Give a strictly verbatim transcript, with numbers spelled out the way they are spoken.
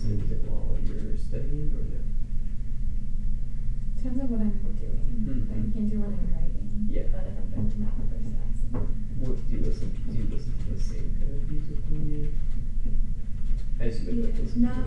listen to music while you're studying, or no? Depends on what I'm doing. Mm-hmm. Like, I can't do when I'm writing. Yeah. But if I'm doing math or stats. What do you listen? Do you listen to the same kind of music when you, as you would like listen No, to